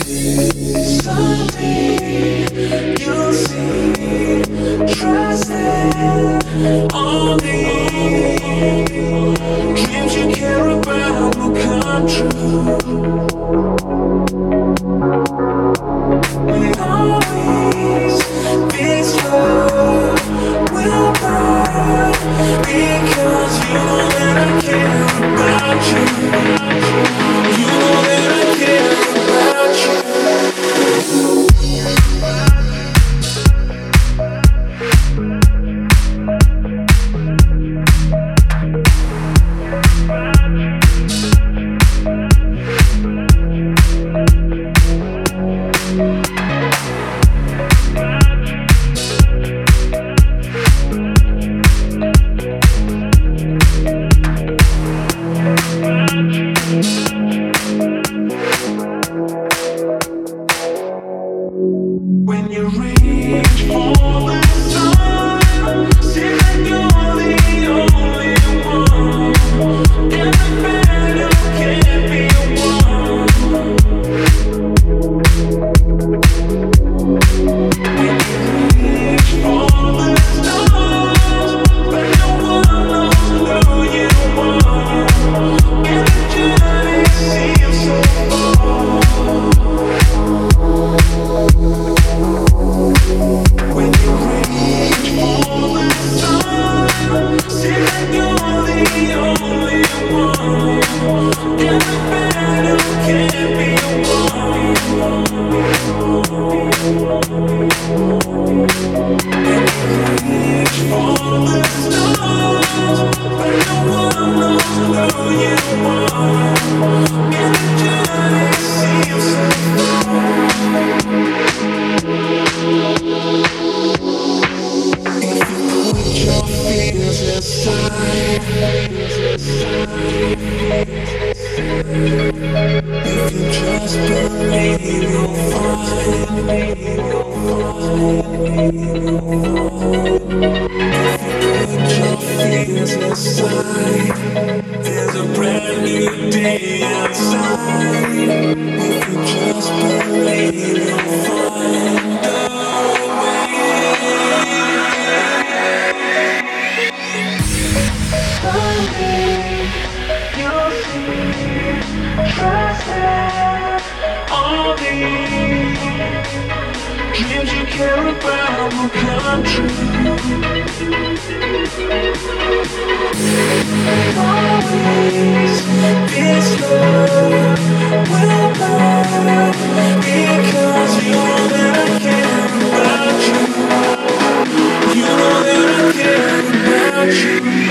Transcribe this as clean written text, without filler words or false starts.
Someday you'll see, trust that all the dreams you care about will come true. And always this love will burn, because you know that I care about you. You know that I care about you. When you reach for the sun, seems like you're the only one. Everybody can't be one. When you reach for the stars, but no one knows who you are, and the journey seems so far. When you reach for the sun, seems like you're the only one, and the battle can't be won. When you reach for the stars, but no one knows who you are, and the journey seems so far. If you put your fears aside, if you just believe you'll find, if you put your fears aside, there's a brand new day outside. If you just believe you'll find a way. Someday you'll see, trust that all the dreams you care about will come true. And always this love will burn, because you know that I care about you. You know that I care about you.